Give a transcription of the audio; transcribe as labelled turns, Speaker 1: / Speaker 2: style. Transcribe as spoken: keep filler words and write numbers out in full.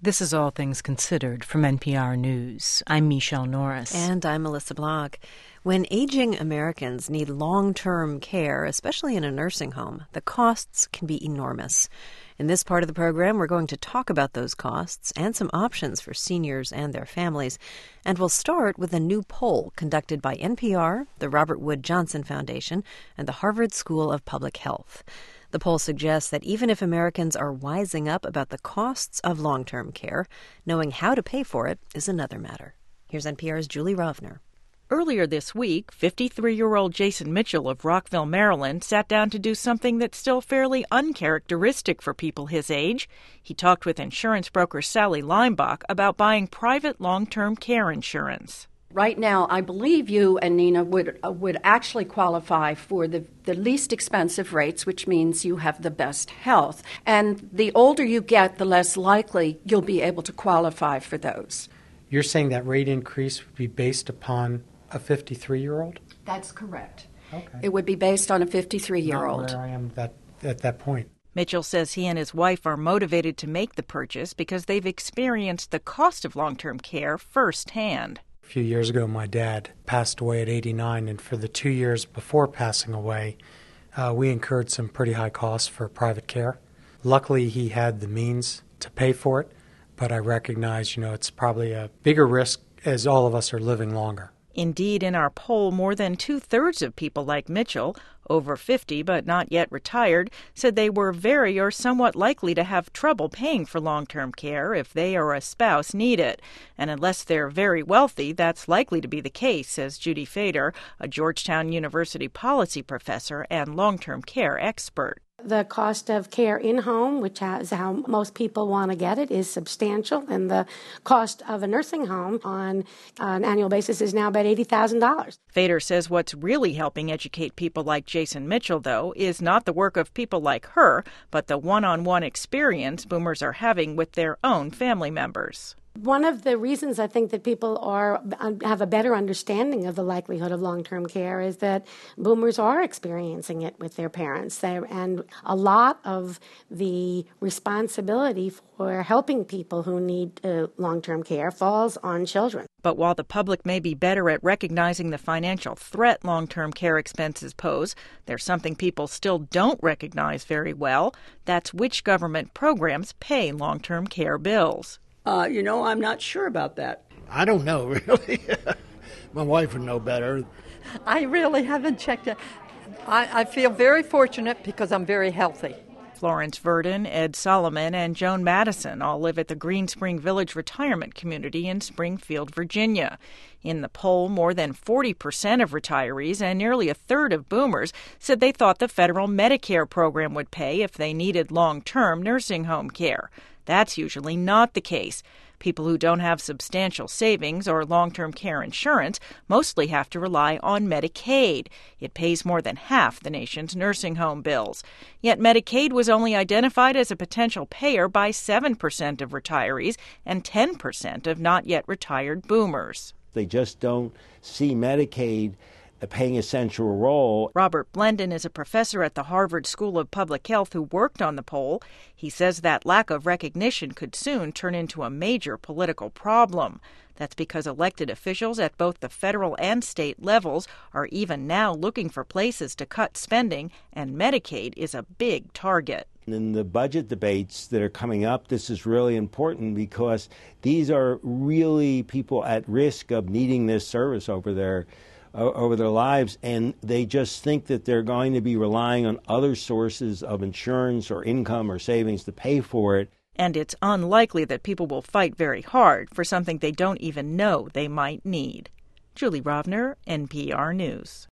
Speaker 1: This is All Things Considered from N P R News. I'm Michelle Norris.
Speaker 2: And I'm Melissa Block. When aging Americans need long-term care, especially in a nursing home, the costs can be enormous. In this part of the program, we're going to talk about those costs and some options for seniors and their families. And we'll start with a new poll conducted by N P R, the Robert Wood Johnson Foundation, and the Harvard School of Public Health. The poll suggests that even if Americans are wising up about the costs of long-term care, knowing how to pay for it is another matter. Here's N P R's Julie Rovner.
Speaker 3: Earlier this week, fifty-three-year-old Jason Mitchell of Rockville, Maryland, sat down to do something that's still fairly uncharacteristic for people his age. He talked with insurance broker Sally Leimbach about buying private long-term care insurance.
Speaker 4: Right now, I believe you and Nina would uh, would actually qualify for the, the least expensive rates, which means you have the best health. And the older you get, the less likely you'll be able to qualify for those.
Speaker 5: You're saying that rate increase would be based upon a fifty-three-year-old?
Speaker 4: That's correct.
Speaker 5: Okay.
Speaker 4: It would be based on a fifty-three-year-old.
Speaker 5: Not where I am that, at that point.
Speaker 3: Mitchell says he and his wife are motivated to make the purchase because they've experienced the cost of long-term care firsthand.
Speaker 5: A few years ago, my dad passed away at eighty-nine, and for the two years before passing away, uh, we incurred some pretty high costs for private care. Luckily, he had the means to pay for it, but I recognize, you know, it's probably a bigger risk as all of us are living longer.
Speaker 3: Indeed, in our poll, more than two-thirds of people like Mitchell, over fifty but not yet retired, said they were very or somewhat likely to have trouble paying for long-term care if they or a spouse need it. And unless they're very wealthy, that's likely to be the case, says Judy Fader, a Georgetown University policy professor and long-term care expert.
Speaker 6: The cost of care in-home, which is how most people want to get it, is substantial, and the cost of a nursing home on an annual basis is now about eighty thousand dollars.
Speaker 3: Fader says what's really helping educate people like Jason Mitchell, though, is not the work of people like her, but the one-on-one experience boomers are having with their own family members.
Speaker 6: One of the reasons I think that people are have a better understanding of the likelihood of long-term care is that boomers are experiencing it with their parents. They're, and a lot of the responsibility for helping people who need uh, long-term care falls on children.
Speaker 3: But while the public may be better at recognizing the financial threat long-term care expenses pose, there's something people still don't recognize very well. That's which government programs pay long-term care bills.
Speaker 7: Uh, you know, I'm not sure about that.
Speaker 8: I don't know, really. My wife would know better.
Speaker 9: I really haven't checked it. I, I feel very fortunate because I'm very healthy.
Speaker 3: Florence Verdon, Ed Solomon, and Joan Madison all live at the Green Spring Village Retirement Community in Springfield, Virginia. In the poll, more than forty percent of retirees and nearly a third of boomers said they thought the federal Medicare program would pay if they needed long-term nursing home care. That's usually not the case. People who don't have substantial savings or long-term care insurance mostly have to rely on Medicaid. It pays more than half the nation's nursing home bills. Yet Medicaid was only identified as a potential payer by seven percent of retirees and ten percent of not yet retired boomers.
Speaker 10: They just don't see Medicaid playing a central role.
Speaker 3: Robert Blendon is a professor at the Harvard School of Public Health who worked on the poll. He says that lack of recognition could soon turn into a major political problem. That's because elected officials at both the federal and state levels are even now looking for places to cut spending, and Medicaid is a big target.
Speaker 10: In the budget debates that are coming up, this is really important because these are really people at risk of needing this service over their over their lives, and they just think that they're going to be relying on other sources of insurance or income or savings to pay for it.
Speaker 3: And it's unlikely that people will fight very hard for something they don't even know they might need. Julie Rovner, N P R News.